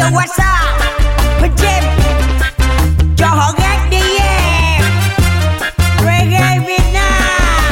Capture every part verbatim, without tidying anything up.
Yo what's up với James, cho họ gác đi em. Reggae Việt Nam.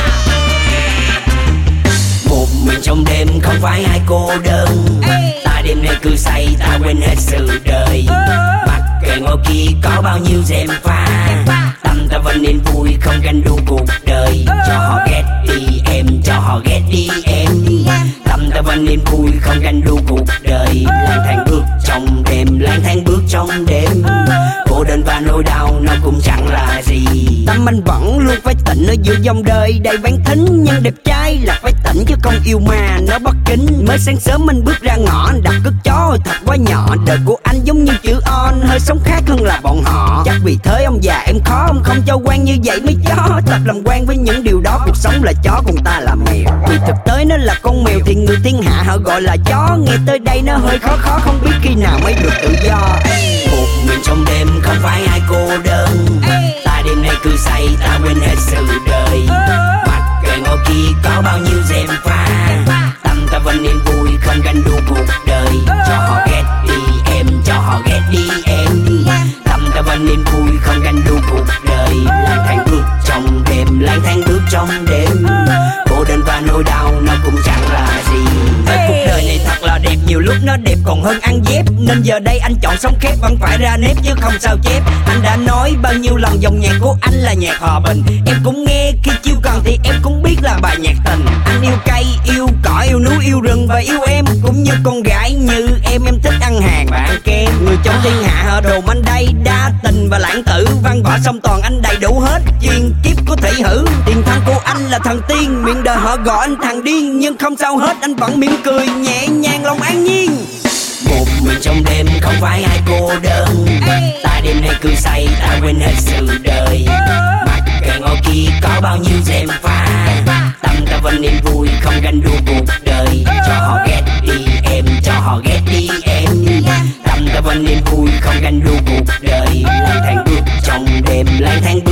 Một mình trong đêm không phải ai cô đơn. Ta đêm nay cứ say ta quên hết sự đời. Mặc kệ ngồi kia có bao nhiêu dèm pha, tâm ta vẫn nên vui không ganh đua cuộc đời. Cho họ ghét đi em, cho họ ghét đi em. Tâm ta vẫn nên vui không ganh đua cuộc đời. Lang thang bước trong đêm, lang thang bước trong đêm. Cô đơn và nỗi đau nó cũng chẳng là gì. Tâm anh vẫn luôn phải tỉnh ở giữa dòng đời đầy bán thính. Nhưng đẹp trai là phải tỉnh chứ không yêu mà nó bất kính. Mới sáng sớm anh bước ra ngõ, anh đặt cất chó thật quá nhỏ. Đời của anh giống như chữ on, hơi sống khác hơn là bọn họ. Chắc vì thế ông già em khó, ông không cho quan như vậy mới chó. Tập làm quen với những điều đó, cuộc sống là chó còn ta là mèo. Vì thực tế nó là con mèo thì người thiên hạ họ gọi là chó. Nghe tới đây nó hơi khó khó, không biết khi nào mới được tự do. Một mình trong đêm không phải ai cô đơn. Ta đêm nay cứ say ta quên hết sự đời. Mặc kệ ngồi kia có bao nhiêu dèm pha, tâm ta vẫn nên vui không ganh đua cuộc đời. Cho họ ghét đi em, cho họ ghét đi em. Tâm ta vẫn nên vui không ganh đua cuộc đời. Lang thang bước trong đêm, lang thang bước trong đêm. Cô đơn và nỗi đau nó cũng chẳng là gì. Tại cuộc đời này thật là đẹp, nhiều lúc nó đẹp còn hơn ăn dép. Nên giờ đây anh chọn sống khép, vẫn phải ra nếp chứ không sao chép. Anh đã nói bao nhiêu lần dòng nhạc của anh là nhạc hòa bình. Em cũng nghe khi chiêu cần thì em cũng biết là bài nhạc tình. Anh yêu cây, yêu cỏ, yêu núi, yêu rừng và yêu em. Cũng như con gái như em, em thích ăn hàng và ăn kem. Người trong thiên hạ họ đồn anh đây đa tình và lãng tử. Văn võ song toàn anh đầy đủ hết, chuyên kiếp của thị hử. Tiền thân của anh là thần tiên, miệng đời họ gọi anh thằng điên. Nhưng không sao hết, anh vẫn mỉm cười nhẹ nhàng lòng an nhiên. Một mình trong đêm không phải ai cô đơn. Ta đêm nay cứ say ta quên hết sự đời. Mặc kệ ngồi kia có bao nhiêu dèm pha, tâm ta vẫn nên vui không ganh đua cuộc đời. Cho họ ghét đi em, cho họ ghét đi em. Tâm ta vẫn nên vui không ganh đua cuộc đời. Lang thang bước trong đêm, lang thang bước